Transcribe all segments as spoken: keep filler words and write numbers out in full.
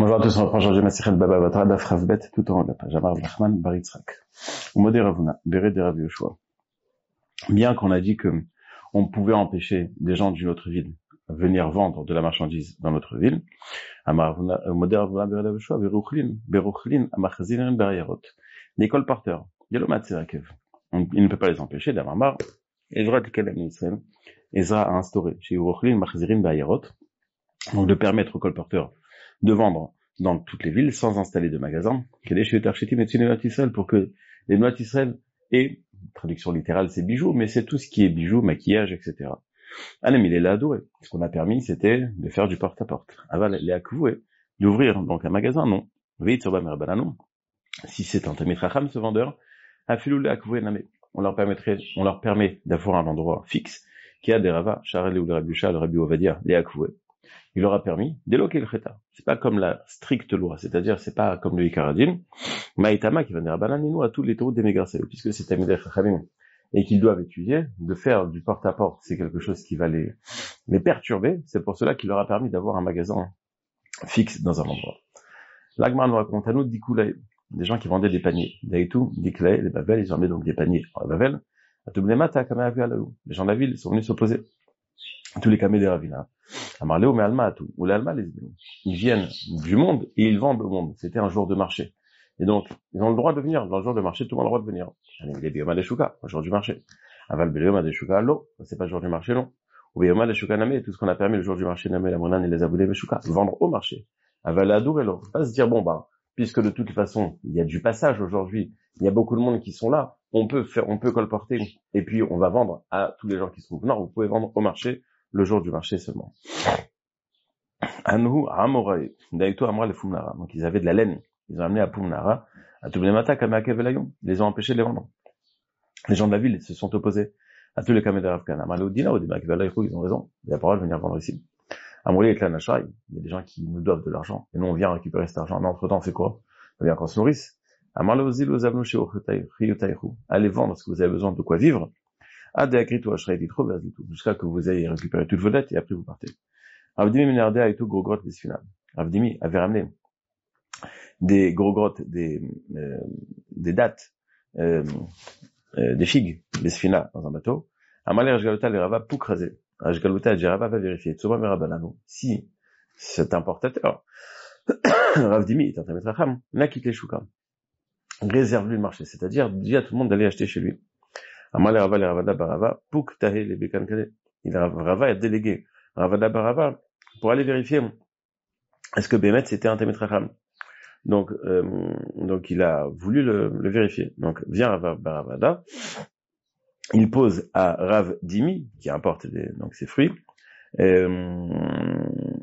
Bonjour à tous, on reprend Georges Massichet Baba Batra, Daf Ravbet, tout en haut de la page. Amar Nachman Bar Yitzhak. Umodé Ravuna, Béré de Rav Yoshua. Bien qu'on a dit que on pouvait empêcher des gens d'une autre ville venir vendre de la marchandise dans notre ville, Amar Umodé Ravuna Béré de Rav Yoshua, Beruchlin, Beruchlin, Amachazin Barayarot. Les colporteurs, Yalomat Serakev. Il ne peut pas les empêcher d'Amar, Ezra Tikalem Israël. Ezra a instauré chez Beruchlin, Machazirin Barayarot. Donc de permettre aux colporteurs de vendre dans toutes les villes sans installer de magasins, pour que les Noat Israël aient, traduction littérale c'est bijoux, mais c'est tout ce qui est bijoux, maquillage, et cetera. Anem il est là adoré. Ce qu'on a permis, c'était de faire du porte-à-porte. Aval les akvoué, d'ouvrir donc un magasin, non. non. Si c'est un Tamid Chacham, ce vendeur, afilou les akvoué namé. On leur permettrait, on leur permet d'avoir un endroit fixe, qui a des ravas, Charel ou le Rabusha, le Rabbi Ovadia, les akvoué. Il leur a permis d'éloquer le cheta. C'est pas comme la stricte loi, c'est-à-dire c'est pas comme le Ikaradin, Maïtama qui va dire bananino à tous les taureaux des mégrasses, puisque c'est Tamidei Chachamim et qu'ils doivent étudier, de faire du porte-à-porte, c'est quelque chose qui va les, les perturber, c'est pour cela qu'il leur a permis d'avoir un magasin fixe dans un endroit. L'Agmar nous raconte à nous d'Ikoulaï, des gens qui vendaient des paniers. D'aïtou, d'Ikoulaï, les Babel, ils vendaient donc des paniers en Babel. À Toublemata, Kamaavialaou. Les gens de la ville sont venus s'opposer. Tous les camés des ravina. Amarléo, mais Alma à tout. Ou l'Alma, les ils viennent du monde et ils vendent au monde. C'était un jour de marché. Et donc, ils ont le droit de venir. Dans le jour de marché, tout le monde a le droit de venir. Les bioma des chouka, un jour du marché. Aval bioma des chouka, l'eau. C'est pas le jour du marché, non. Ou bioma des chouka namé, tout ce qu'on a permis le jour du marché namé, la monane et les aboulés, les chouka. Vendre au marché. Aval adour et l'eau. Pas se dire, bon, bah, puisque de toute façon, il y a du passage aujourd'hui, il y a beaucoup de monde qui sont là, on peut faire, on peut colporter, et puis on va vendre à tous les gens qui se trouvent. Non, vous pouvez vendre au marché, le jour du marché seulement. Anhu Amoraï, Daïto Amra le Fumnara. Donc ils avaient de la laine. Ils ont amené à Pumnara, à Tublemata, Kameakevelayon. Ils les ont empêchés de les vendre. Les gens de la ville se sont opposés à tous les Kamedaravkan. Amaloudina, ou des Makevelayon, ils ont raison. Il y a pas le droit de venir vendre ici. Amrouli et Klanachai, il y a des gens qui nous doivent de l'argent. Et nous, on vient récupérer cet argent. Mais entre temps, on fait quoi? On vient qu'on se nourrisse. Amalozil aux avnouché au Chayotayhu. Allez vendre ce que vous avez besoin de quoi vivre. Jusqu'à que vous ayez récupéré toutes vos dettes et après vous partez. Ravdimi Minardé a été gros grottes des Sfina. Ravdimi avait ramené des gros grottes, des, euh, des dattes, euh, euh, des figues, des Sfina dans un bateau. Amalé Rajgaluta les Rava pour craser. Rajgaluta et Rava va vérifier. Tsoba Merabanano. Si cet importateur, Ravdimi est un Tamid Chacham, n'a quitté Shouka. Réserve-lui le marché. C'est-à-dire, dit à tout le monde d'aller acheter chez lui. Amalé Rava les Ravada Barava, Pouk Tahé les Bekankade. Il a, Rava a délégué Ravada Barava pour aller vérifier est-ce que Bémet c'était un Tamid Chacham. Donc, euh, donc il a voulu le, le vérifier. Donc vient Rava Baravada, il pose à Rav Dimi qui importe des, donc ses fruits. Euh,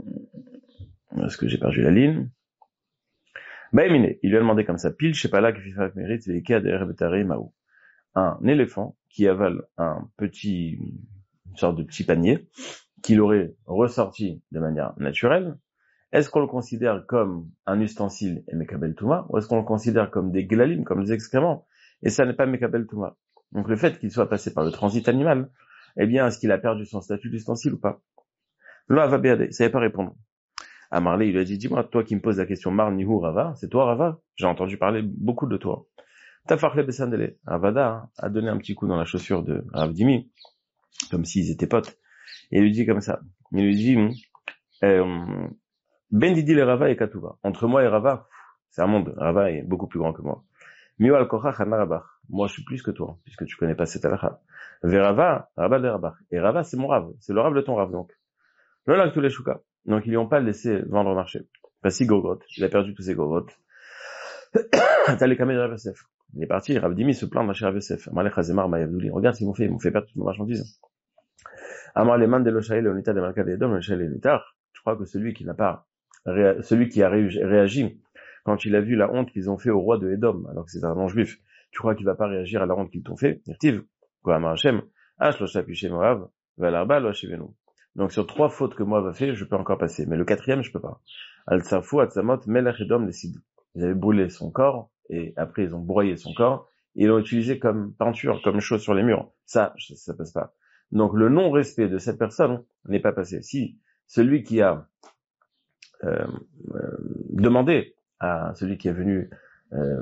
est-ce que j'ai perdu la ligne? Baïmine, il lui a demandé comme ça, pile, je sais pas là, que mérite maou. Un éléphant qui avale un petit, une sorte de petit panier, qu'il aurait ressorti de manière naturelle. Est-ce qu'on le considère comme un ustensile et Mekabel Touma, ou est-ce qu'on le considère comme des glalim, comme des excréments, et ça n'est pas Mekabel Touma? Donc le fait qu'il soit passé par le transit animal, eh bien, est-ce qu'il a perdu son statut d'ustensile ou pas? Là, va béadé, il savait pas répondre. À Marley, il lui a dit, dis-moi, toi qui me poses la question, Mar Nihu Rava, c'est toi Rava? J'ai entendu parler beaucoup de toi. Tafarle Besandele, Ravada a donné un petit coup dans la chaussure de Rav Dimi, comme s'ils étaient potes, et il lui dit comme ça. Il lui dit, euh, Ben Didi le Rava et Katouva. Entre moi et Rava, c'est un monde. Rava est beaucoup plus grand que moi. Mio al Kochach Hanarabach. Moi, je suis plus que toi, puisque tu connais pas cette halakha. Verava, Rava le Rabach. Et Rava, c'est mon Rav. C'est le Rav de ton Rav, donc. Le lac tous les choukas. Donc, ils lui ont pas laissé vendre au marché. Pas si gogrotte. Il a perdu tous ses gogrottes. T'as les camés de Rav Yosef. Il est parti. Rav Dimi se plaint de chez Rav Yosef. Amalek Hazemar Mayavdouli. Regarde ce qu'ils m'ont fait. Ils m'ont fait perdre toute ma marchandise. Amar les man de l'Oshaï, Leonita de Malka de Edom, l'Oshaï et Nitar. Je crois que celui qui n'a pas celui qui a réagi quand il a vu la honte qu'ils ont fait au roi de Édom, alors que c'est un non-juif, tu crois qu'il va pas réagir à la honte qu'ils t'ont fait? Donc sur trois fautes que Moab a fait, je peux encore passer, mais le quatrième, je peux pas. Al-Sarfou, Atzamot, Melech Edom, les Sid. Ils avaient brûlé son corps, et après ils ont broyé son corps, et ils l'ont utilisé comme peinture, comme chose sur les murs. Ça, ça, ça passe pas. Donc le non-respect de cette personne n'est pas passé. Si celui qui a euh, euh, demander à celui qui est venu euh,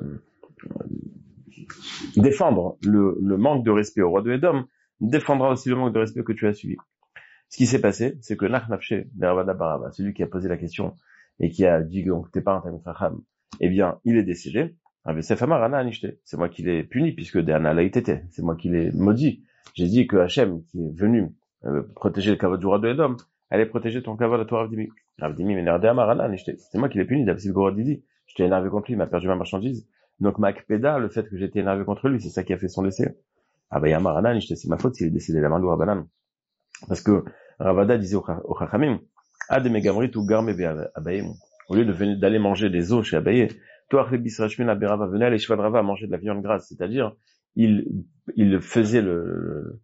défendre le, le manque de respect au roi de Édom, défendra aussi le manque de respect que tu as subi. Ce qui s'est passé, c'est que Nach Nafshe, Beravada Barava, celui qui a posé la question et qui a dit donc t'es pas un Talmid Chacham, eh bien, il est décédé. C'est moi qui l'ai puni puisque Deana l'a été. C'est moi qui l'ai maudit. J'ai dit que Hachem, qui est venu euh, protéger le kavod du roi de Édom, allait protéger ton kavod à toi, Ravdimi. Ravdimi m'énervé à Marana, c'est moi qui l'ai puni. D'abord, le Didi, j'étais énervé contre lui, il m'a perdu ma marchandise. Donc, Makpeda, le fait que j'étais énervé contre lui, c'est ça qui a fait son décès. Ah bah, Yamarana, c'est ma faute s'il est décédé la main de Rabanan. Parce que Ravada disait au Chachamim, Ad Megamrit ou Garme Abayim. Au lieu de venir, d'aller manger des os chez Abaye, toi, Bisrachmin Aberava, venait à l'Eshvad Rava manger de la viande grasse. C'est-à-dire, il, il faisait le,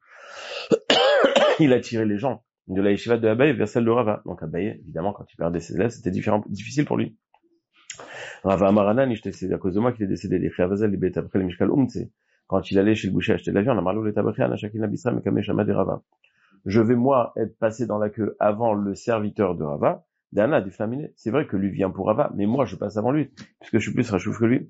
il attirait les gens de la Yeshiva de Abaye vers celle de Rava. Donc Abaye, évidemment, quand il perdait ses élèves, c'était différent, difficile pour lui. Rava Amaranan, c'est à cause de moi qu'il est décédé. Les Chiavazel, les Beta, après les Mishkal Umtse. Quand il allait chez le boucher acheter de la viande, Amarlou, les Tabachian, à chacun l'Abisra, mais Kameshama de Rava. Je vais, moi, être passé dans la queue avant le serviteur de Rava. Dana, du flaminé. C'est vrai que lui vient pour Rava, mais moi, je passe avant lui, puisque je suis plus rachouf que lui.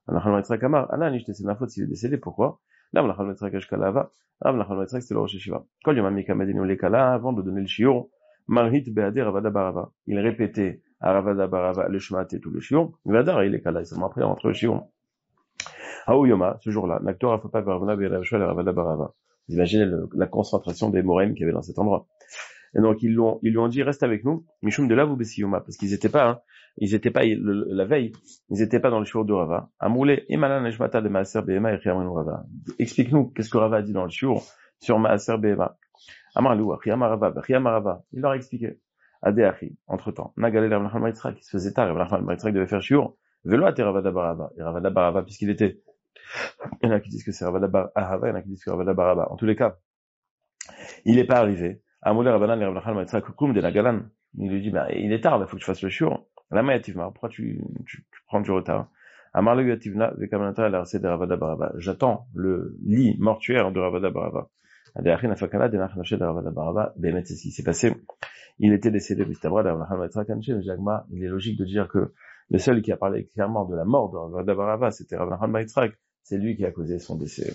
C'est ma faute s'il est décédé. Pourquoi? Là, c'était le Rosh Hashiva. Quand Yom Hamika Madinu Lekala, avant de donner le shiur, Marhit Be'ader Ravada Barava. Il répétait à Ravada Barava le Shmat et tout le shiur. Vadar, il est kala, seulement après, entre le shiur. Haou Yoma, ce jour-là, Naktor Afapa Baravana Be'eravshua Ravada Barava. Vous imaginez le, la concentration des Moraim qu'il y avait dans cet endroit. Et donc, ils lui ont, ils lui ont dit, reste avec nous, Mishum de là, vous Bessiyoma, parce qu'ils étaient pas, hein, ils étaient pas, le, la veille, ils étaient pas dans le shiur de Rava. Amoulé, Emalan Neshmata de Maaser Behema et Chiamanu Rava. Explique-nous, qu'est-ce que Rava a dit dans le shiur sur Maaser Behema. Amarlou, Chiamarava, Chiamarava. Il leur a expliqué. Adéachi, entre temps. Nagalé Rav Nachman bar Yitzchak, qui se faisait tard, Rav Nachman bar Yitzchak devait faire shiur. Velo à Ravada Barava. Et Ravada Barava, puisqu'il était, il y en a qui disent que c'est Ravada Barava, il y en a qui disent que c'est Ravada Barava. En tous les cas, il n'est pas arrivé. Amoulé Rabbanan et Rav Nachman bar Yitzchak, Koum de Nagalan. Il lui dit, bah, il est tard, il faut que tu fasses le shiur. La mayativma, pourquoi tu, tu, tu prends du retard? Amarle yativna, vekamanata, la recette de Ravada Barava. J'attends le lit mortuaire de Ravada Barava. Adéachin afakala, denach naché de Ravada Barava. Bémet, c'est ce qui s'est passé. Il était décédé, Mistabra, Rav Nachman bar Yitzchak, Anche, Jagma. Il est logique de dire que le seul qui a parlé clairement de la mort de Ravada Barava, c'était Rav Nachman bar Yitzchak. C'est lui qui a causé son décès.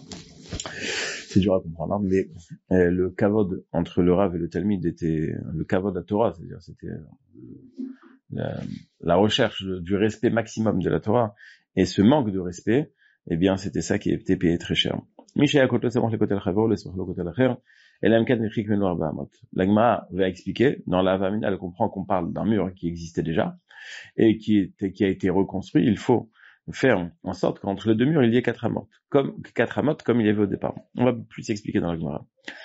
C'est dur à comprendre, mais euh, le kavod entre le Rav et le Talmid était le kavod à Torah, c'est-à-dire c'était la, la recherche du respect maximum de la Torah, et ce manque de respect, eh bien c'était ça qui était payé très cher. L'Agma va expliquer, dans la Havamina, elle comprend qu'on parle d'un mur qui existait déjà, et qui, était, qui a été reconstruit. Il faut faire en sorte qu'entre les deux murs, il y ait quatre amotes, comme, quatre amotes, comme il y avait au départ. On va plus expliquer dans la Gemara.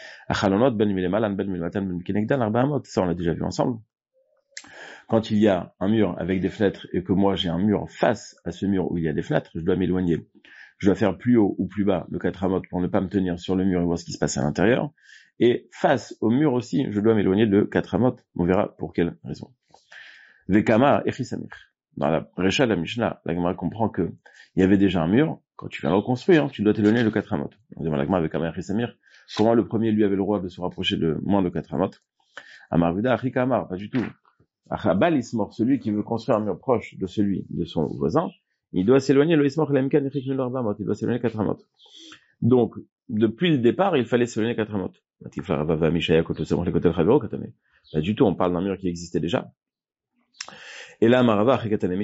Ça, on l'a déjà vu ensemble. Quand il y a un mur avec des fenêtres et que moi j'ai un mur face à ce mur où il y a des fenêtres, je dois m'éloigner. Je dois faire plus haut ou plus bas le quatre amotes pour ne pas me tenir sur le mur et voir ce qui se passe à l'intérieur. Et face au mur aussi, je dois m'éloigner de quatre amotes. On verra pour quelle raison. Vekama echisamir. Dans la Recha de la Mishnah, la Gemara comprend que il y avait déjà un mur. Quand tu viens le reconstruire, tu dois t'éloigner de quatre amotes. On demande à la Gemara Vekama echisamir. Comment le premier lui avait le droit de se rapprocher de moins de quatre amotes? Amar Vida Achika pas du tout. Achabal Ismor, celui qui veut construire un mur proche de celui de son voisin, il doit s'éloigner le Ismor Lemkan Echik Melor Bamot, il doit s'éloigner quatre amotes. Donc, depuis le départ, il fallait s'éloigner quatre amotes. Pas du tout, on parle d'un mur qui existait déjà. Et là, Marava,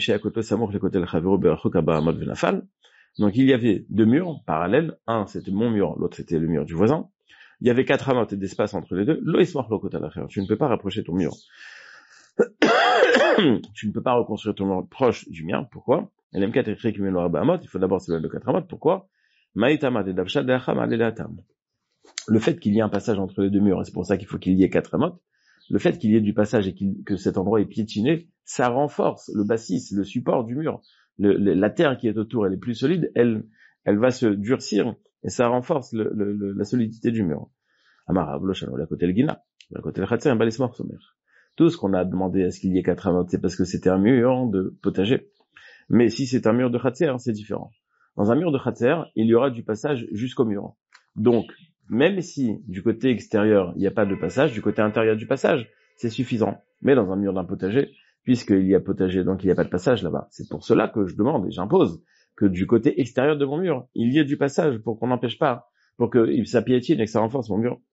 donc il y avait deux murs parallèles, un c'était mon mur, l'autre c'était le mur du voisin. Il y avait quatre amotes d'espace entre les deux. Tu ne peux pas rapprocher ton mur. Tu ne peux pas reconstruire ton mur proche du mien. Pourquoi? Il faut d'abord s'éloigner de quatre amotes. Pourquoi? Le fait qu'il y ait un passage entre les deux murs, et c'est pour ça qu'il faut qu'il y ait quatre amotes, le fait qu'il y ait du passage et que cet endroit est piétiné, ça renforce le bassis, le support du mur. Le, le, la terre qui est autour, elle est plus solide, elle, elle va se durcir et ça renforce le, le, le, la solidité du mur. Tout ce qu'on a demandé à ce qu'il y ait quatre amotes, c'est parce que c'était un mur de potager. Mais si c'est un mur de khatser, c'est différent. Dans un mur de khatser, il y aura du passage jusqu'au mur. Donc, même si du côté extérieur, il n'y a pas de passage, du côté intérieur du passage, c'est suffisant. Mais dans un mur d'un potager, puisqu'il y a potager, donc il n'y a pas de passage là-bas. C'est pour cela que je demande et j'impose que du côté extérieur de mon mur, il y ait du passage pour qu'on n'empêche pas, pour que ça piétine et que ça renforce mon mur.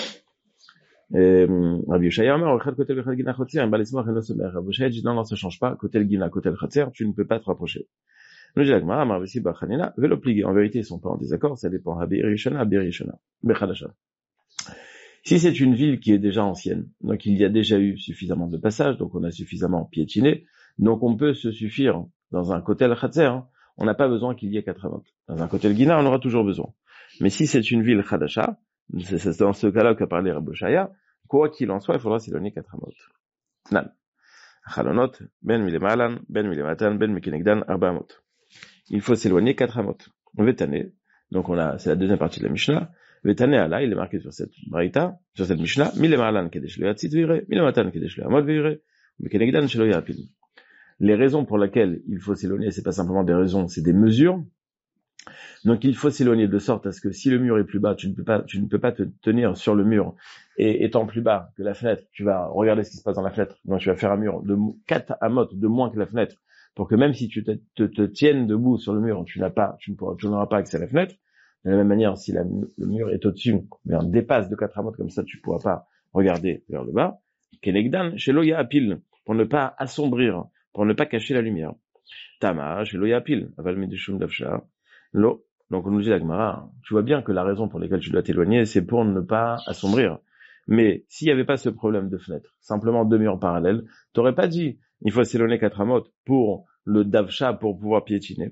Rabbi Yeshaya Omer, côté le Gina Chotzer, un balismoir et no semer. Rabbi Yeshaya dit non, non, ça change pas. Côté le Gina, côté le Chotzer, tu ne peux pas te rapprocher. Nous dit la Gemara, Marvesi Bachanina, vélo plié. En vérité, ils sont pas en désaccord, ça dépend. Rabbi Rishona, Rabbi Rishona, Bechadasha. Si c'est une ville qui est déjà ancienne, donc il y a déjà eu suffisamment de passages, donc on a suffisamment piétiné, donc on peut se suffire dans un côté le Chotzer, hein, on n'a pas besoin qu'il y ait quatre amot. Dans un côté le Gina, on aura toujours besoin. Mais si c'est une ville Chadasha, c'est dans ce cas-là qu'a parlé Rabbi Yeshaya, quoi qu'il en soit, il faudra s'éloigner quatre amot. Nan. Chalonot, ben milemalan, ben milematan, ben mikenegdan, arba amot. Il faut s'éloigner quatre amot. Vetane. Donc on a, c'est la deuxième partie de la Mishnah. Vetane Allah, il est marqué sur cette braïta, sur cette Mishnah, milemalan kedesh lo yatzit vire, milematan kedesh lo yamot vire, mikenegdan shelo yapil. Les raisons pour lesquelles il faut s'éloigner, c'est pas simplement des raisons, c'est des mesures. Donc il faut s'éloigner de sorte à ce que si le mur est plus bas, tu ne peux pas, tu ne peux pas te tenir sur le mur, et étant plus bas que la fenêtre, tu vas regarder ce qui se passe dans la fenêtre, donc tu vas faire un mur de quatre amot de moins que la fenêtre, pour que même si tu te, te, te tiennes debout sur le mur, tu n'as pas, tu ne pourras, tu n'auras pas accès à la fenêtre. De la même manière, si la, le mur est au-dessus, mais on dépasse de quatre amot comme ça, tu pourras pas regarder vers le bas. Kenegdan, chez Loya Apil, pour ne pas assombrir, pour ne pas cacher la lumière. Tama, chez Loya Apil, aval medishum davsha, lo. Donc on nous dit la Gemara, tu vois bien que la raison pour laquelle tu dois t'éloigner, c'est pour ne pas assombrir. Mais s'il n'y avait pas ce problème de fenêtre, simplement deux murs parallèles, t'aurais pas dit, il faut s'éloigner quatre amot pour le davsha, pour pouvoir piétiner.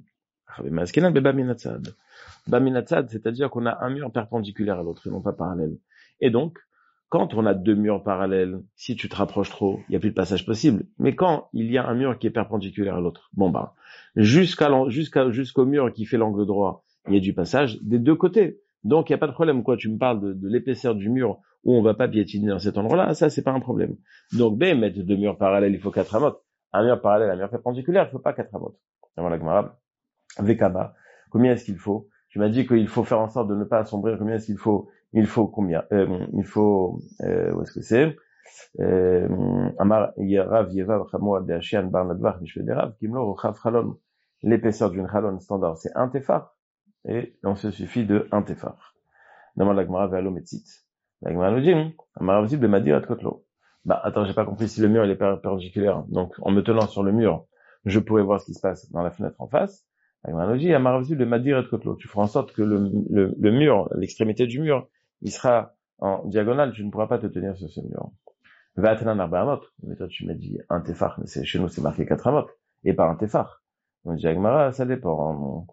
Baminatzad, c'est-à-dire qu'on a un mur perpendiculaire à l'autre et non pas parallèle. Et donc, quand on a deux murs parallèles, si tu te rapproches trop, il n'y a plus de passage possible. Mais quand il y a un mur qui est perpendiculaire à l'autre, bon bah, jusqu'à, jusqu'à, jusqu'au mur qui fait l'angle droit, il y a du passage des deux côtés. Donc, il n'y a pas de problème, quoi. Tu me parles de, de l'épaisseur du mur où on va pas piétiner dans cet endroit-là, ça, c'est pas un problème. Donc, B, mettre deux murs parallèles, il faut quatre amot. Un mur parallèle, un mur perpendiculaire, il faut pas quatre amot. Voilà, Gemara. Vekaba. Combien est-ce qu'il faut? Tu m'as dit qu'il faut faire en sorte de ne pas assombrir. Combien est-ce qu'il faut? Il faut combien? Euh, il faut, euh, où est-ce que c'est? Amar, Yerav, Yeva, Chamo, Adéachian, Barnadvar, Mishvederav, Kimlo, Chav, Chalon. L'épaisseur d'une chalon standard, c'est un tefar. Et on se suffit de un tefar. Demande la Gemara vers l'ometzit. La Gemara nous dit, Amar, visible, m'a dit, Atkotlo. Bah, attends, j'ai pas compris si le mur, il est perpendiculaire. Donc, en me tenant sur le mur, je pourrais voir ce qui se passe dans la fenêtre en face. La Gemara nous dit, Amar, visible, m'a dit, Atkotlo. Tu feras en sorte que le, le, le mur, l'extrémité du mur, il sera en diagonale, tu ne pourras pas te tenir sur ce mur. Vatnan arba amot. Mais toi, tu m'as dit un tefar, mais c'est, chez nous, c'est marqué quatre amot. Et pas un tefar. On dit, Gemara, ça dépend.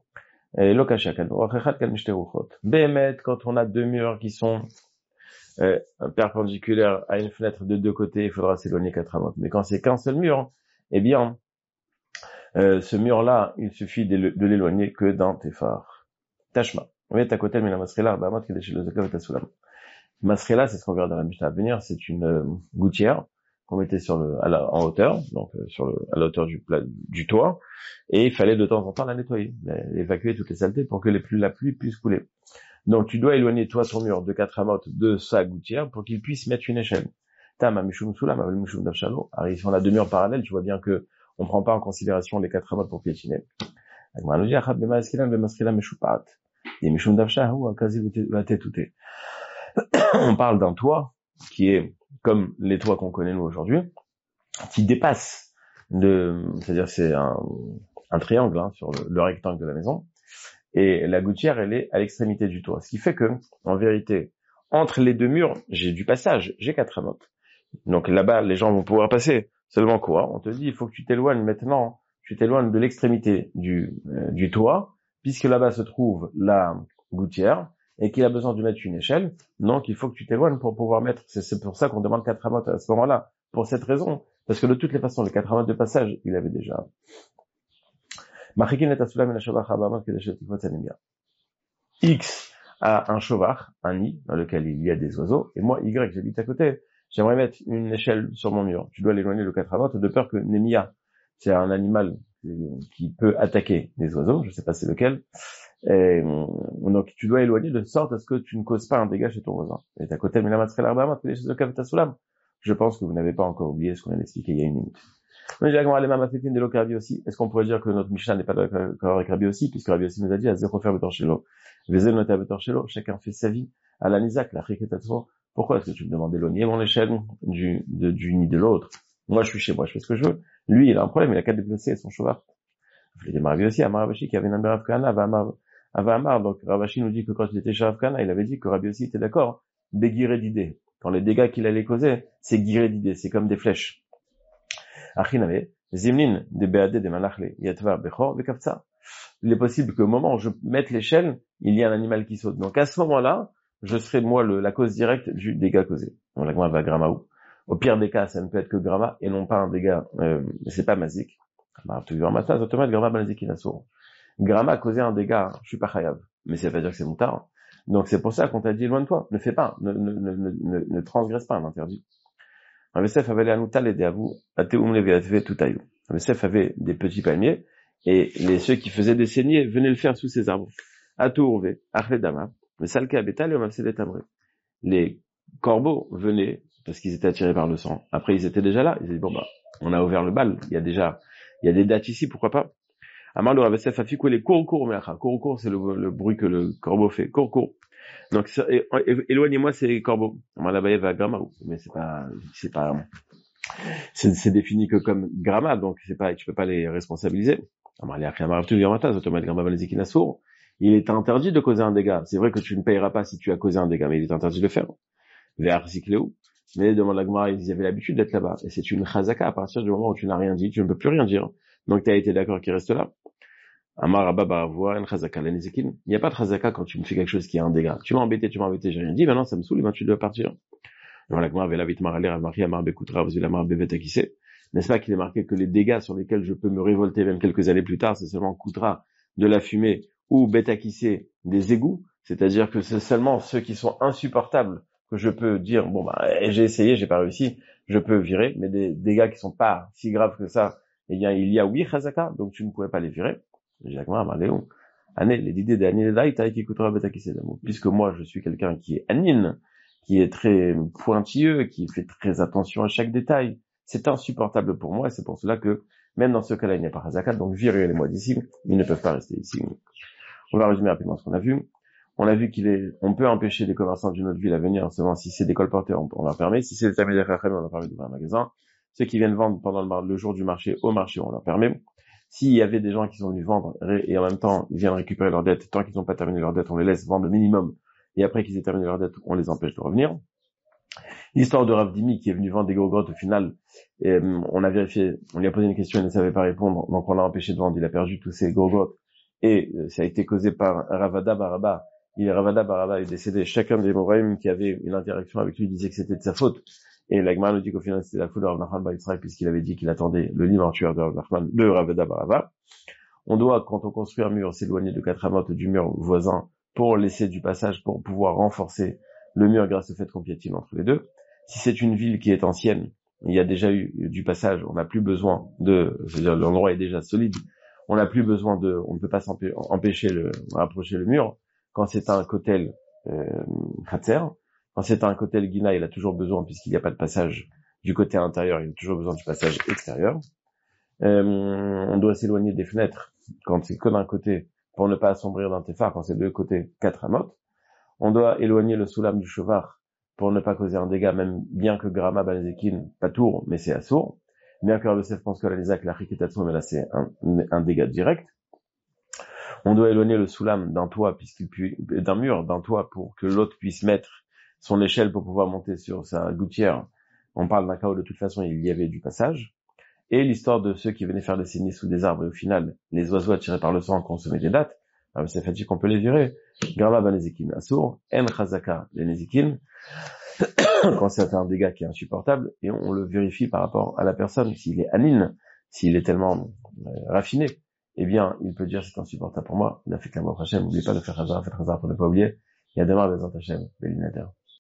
Bémet, quand on a deux murs qui sont euh, perpendiculaires à une fenêtre de deux côtés, il faudra s'éloigner quatre amot. Mais quand c'est qu'un seul mur, eh bien, euh, ce mur-là, il suffit de, de l'éloigner que d'un tefar. Tashma. On est à côté, mais la masrela, arba amot, qui est chez le zakav et tasulam. Masrela, c'est ce qu'on verra dans la Mishnah à venir, c'est une euh, gouttière qu'on mettait sur le, à la, en hauteur, donc euh, sur le, à la hauteur du, pla, du toit, et il fallait de temps en temps la nettoyer, évacuer toutes les saletés pour que les pluies, la pluie puisse couler. Donc tu dois éloigner toi ton mur de quatre amot de sa gouttière pour qu'il puisse mettre une échelle. Tama mishum sulam aval mishum davshalo. Alors si on a deux murs parallèles, tu vois bien que on prend pas en considération les quatre amot pour piétiner. On parle d'un toit qui est comme les toits qu'on connaît nous aujourd'hui, qui dépasse de, c'est-à-dire c'est un, un triangle hein, sur le, le rectangle de la maison, et la gouttière elle est à l'extrémité du toit, ce qui fait que en vérité entre les deux murs j'ai du passage, j'ai quatre amot. Donc là-bas les gens vont pouvoir passer. Seulement quoi? On te dit il faut que tu t'éloignes maintenant, tu t'éloignes de l'extrémité du euh, du toit, puisque là-bas se trouve la gouttière. Et qu'il a besoin de mettre une échelle, donc il faut que tu t'éloignes pour pouvoir mettre, c'est, c'est pour ça qu'on demande quatre amot à ce moment-là, pour cette raison, parce que de toutes les façons, les quatre amot de passage, il avait déjà. X a un chevar, un nid, dans lequel il y a des oiseaux, et moi, Y, j'habite à côté, j'aimerais mettre une échelle sur mon mur, tu dois l'éloigner de quatre amot, de peur que Némia, c'est un animal qui peut attaquer des oiseaux, je sais pas c'est lequel, et, donc tu dois éloigner de sorte à ce que tu ne causes pas un dégât chez ton voisin. Et à côté, je pense que vous n'avez pas encore oublié ce qu'on vient d'expliquer il y a une minute. Mais j'ai les Mamafitin de l'Okavi aussi. Est-ce qu'on pourrait dire que notre Mishnah n'est pas d'accord avec Rabbi aussi, puisque Rabbi aussi nous a dit, à zéro faire betorchelo. Vezé nota betorchelo. Chacun fait sa vie. À la Nizak, la Chiketatso. Pourquoi est-ce que tu me demandes d'éloigner mon échelle du, de, du nid de l'autre? Moi, je suis chez moi, je fais ce que je veux. Lui, il a un problème, il a qu'à déplacer son cheval. Je l'ai dit Rabbi aussi, à Ravashi qui avait un Rav Kana, Ava Amar. Donc, Ravashi nous dit que quand il était chez Rav Kana, il avait dit que Rabbi aussi était d'accord. Béguiré d'idées. Quand les dégâts qu'il allait causer, c'est guiré d'idées, c'est comme des flèches. Achiname, Zimlin, de Beade, de Manachle, Yatva, Bechor, Bekavtsa. Il est possible qu'au moment où je mette l'échelle, il y a un animal qui saute. Donc, à ce moment-là, je serai, moi, le, la cause directe du dégât causé. Donc, la gramma va gramaou. Au pire des cas, ça ne peut être que gramma et non pas un dégât, euh, c'est pas mazik. Gramma a causé un dégât, je suis pas chayav. Mais ça veut pas dire que c'est moutard. Donc, c'est pour ça qu'on t'a dit, loin de toi. Ne fais pas, ne, ne, ne, ne, ne transgresse pas un interdit. Avesef avait l'anoutal et à vous, ateum leviatve toutaïou. Avesef avait des petits palmiers, et les, ceux qui faisaient des saignées venaient le faire sous ces arbres. Atourve, achledama, le salke abetal et omafsedet amré. Les corbeaux venaient, parce qu'ils étaient attirés par le sang. Après, ils étaient déjà là. Ils disaient, bon, bah, on a ouvert le bal. Il y a déjà, il y a des dates ici, pourquoi pas? Amar le Ravesef a fikou les cours cours meacha. Cours cours, c'est le, le bruit que le corbeau fait. Cours cours. Donc, éloignez-moi ces corbeaux. Amar la va gramaou. Mais c'est pas, c'est pas, c'est, c'est défini que comme gramma, donc c'est pas, tu peux pas les responsabiliser. Amar les achiyamar tu yamata, automat gramma valezikina sour. Il est interdit de causer un dégât. C'est vrai que tu ne payeras pas si tu as causé un dégât, mais il est interdit de le faire. Vers Zikléou. Mais demande la Gemara, ils avaient l'habitude d'être là-bas. Et c'est une chazaka à partir du moment où tu n'as rien dit, tu ne peux plus rien dire. Donc tu as été d'accord qu'il reste là. Amar Abba voit une chazaka l'anizikin. Il n'y a pas de chazaka quand tu me fais quelque chose qui a un dégât. Tu m'as embêté, tu m'as embêté, j'ai rien dit, maintenant ça me saoule, et maintenant tu dois partir. Donc la Gemara avait la vite maralé, Marie Amar Bekoutra, vous la Beveta qui sait. N'est-ce pas qu'il est marqué que les dégâts sur lesquels je peux me révolter même quelques années plus tard, c'est seulement Koutra de la fumée ou Beta qui sait des égouts. C'est-à-dire que c'est seulement ceux qui sont insupportables que je peux dire, bon, bah, j'ai essayé, j'ai pas réussi, je peux virer, mais des dégâts qui sont pas si graves que ça, eh bien, il y a oui, chazaka, donc tu ne pourrais pas les virer. Puisque moi, je suis quelqu'un qui est anin, qui est très pointilleux, qui fait très attention à chaque détail, c'est insupportable pour moi, et c'est pour cela que, même dans ce cas-là, il n'y a pas chazaka, donc virez-les-moi d'ici, ils ne peuvent pas rester ici. On va résumer rapidement ce qu'on a vu. On a vu qu'il est, on peut empêcher les commerçants d'une autre ville à venir seulement si c'est des colporteurs, on, on leur permet. Si c'est des Talmidei Chachamim, on leur permet d'ouvrir un magasin. Ceux qui viennent vendre pendant le, le jour du marché au marché, on leur permet. S'il y avait des gens qui sont venus vendre et en même temps ils viennent récupérer leurs dettes, tant qu'ils n'ont pas terminé leur dette, on les laisse vendre le minimum. Et après qu'ils aient terminé leur dette, on les empêche de revenir. L'histoire de Rav Dimi qui est venu vendre des gros grottes au final, et, euh, on a vérifié, on lui a posé une question, il ne savait pas répondre, donc on l'a empêché de vendre, il a perdu tous ses gros grottes. Et euh, ça a été causé par Ravada Baraba. Il est Ravada Baraba est décédé. Chacun des Moraïm qui avait une interaction avec lui disait que c'était de sa faute. Et la Gemara nous dit qu'au final c'était la faute de Rav Nachman bar Yitzhak puisqu'il avait dit qu'il attendait le libre tueur de Rav Nachman, de Ravada Baraba. On doit, quand on construit un mur, s'éloigner de quatre amotes du mur voisin pour laisser du passage, pour pouvoir renforcer le mur grâce au fait qu'on piétine entre les deux. Si c'est une ville qui est ancienne, il y a déjà eu du passage, on n'a plus besoin de, c'est-à-dire l'endroit est déjà solide, on n'a plus besoin de, on ne peut pas s'empêcher le, rapprocher le mur. Quand c'est un kotel, euh, khatser, quand c'est un kotel guina, il a toujours besoin, puisqu'il n'y a pas de passage du côté intérieur, il a toujours besoin du passage extérieur. Euh, on doit s'éloigner des fenêtres quand c'est que d'un côté, pour ne pas assombrir d'un téphar, quand c'est de deux côtés, quatre amotes. On doit éloigner le soulam du chevar pour ne pas causer un dégât, même bien que Grama Balzekin, pas tour, mais c'est assourd. Bien que le Sef pense que la Lizak, la Rikitatsu, mais là c'est un, un dégât direct. On doit éloigner le soulam d'un toit, puisqu'il puis, d'un mur, d'un toit, pour que l'autre puisse mettre son échelle pour pouvoir monter sur sa gouttière. On parle d'un cas où de toute façon il y avait du passage. Et l'histoire de ceux qui venaient faire des signes sous des arbres, et au final, les oiseaux attirés par le sang consommaient des dattes. Alors c'est fait qu'on peut les virer. Grama Banezikin Assour, En Chazaka les Nezikin. Quand c'est un dégât qui est insupportable, et on le vérifie par rapport à la personne, s'il est anine, s'il est tellement euh, raffiné, eh bien, il peut dire c'est insupportable pour moi, il a fait qu'un mot Hachem, n'oubliez pas de faire Chazara, faites Chazara pour ne pas oublier, il y a demain des Hashem, Bélinéder.